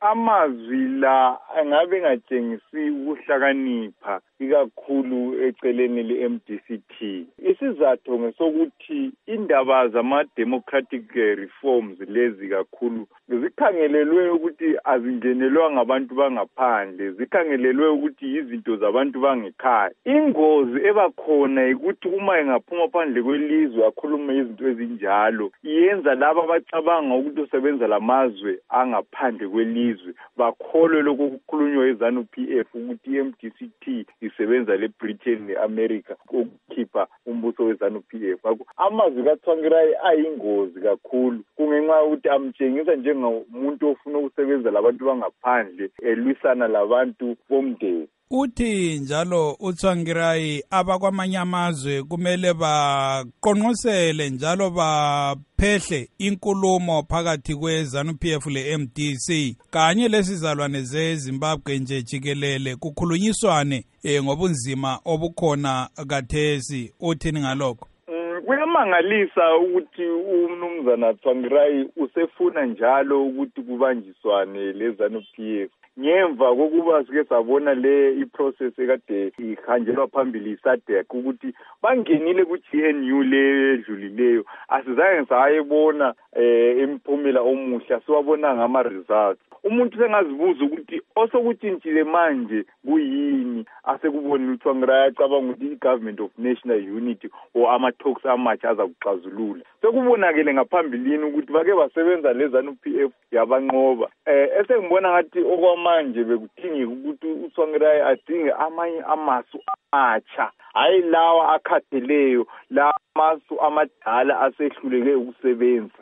amazwi la angabe engatshengisi ukuhlakanipha ikakhulu eceleni le-MDCT. Isizathu ngesokuthi indaba zama-democratic reforms lezi kakhulu zikhangelelwe ukuthi azingenelwa ngabantu bangaphandle, zikhangelelwe ukuthi izinto zabantu bangekhaya. Ingozi ebakhona ukuthi uma engaphuma phandle kwelizwe akhulume izinto ezinjalo, iyenza laba abacabanga ukuthi usebenza lamazwe angaphandle kwelizwe bakholwe lokho kukhulunywa eZANU-PF ukuthi i-MDCT isebenza le-Britain ne-America ukukhipha umbuso weZANU-PF. Amazwi kaTsvangirai ayingozi kakhulu kungenxa ukuthi amtshengisa njengomuntu ofuna ukusebenza labantu bangaphandle elwisana labantu bomndeni. Uthi njalo uTsvangirai abakwamanye amazwe kumele baqonqosele njalo baphehle inkulumo phakathi kweZANU-PF le-MDC kanye lesizalwane zeZimbabwe nje jikelele kukhulunyiswane ngobunzima obukhona kathesi. Uthini ngalokho? Kuyamangalisa ukuthi umnumzana Tsvangirai usefuna njalo ukuthi kubanjiswane leZANU-PF. Ngemva kokuba sike sabona iprocess ekade ihanjelwa phambili isadek ukuthi bangenile ku-GNU ledlulileyo, asizange sayibona imiphumela omuhle, siwabona ngama-results. Umuntu sengazibuza ukuthi osokutshintshile manje kuyini, asekubona uTsvangirai acabanga ukuthi i-Government of National Unity or ama-talks amatsha azakuxazulula. Sekubonakele ngaphambilini ukuthi bake basebenza leZANU-PF yabanqoba. Esengibona ngathi okwamanje bekudingeka ukuthi uTsvangirai adinge amanye amasu amatsha, hayi lawa akhatheleyo, la masu amadala asehluleke ukusebenza.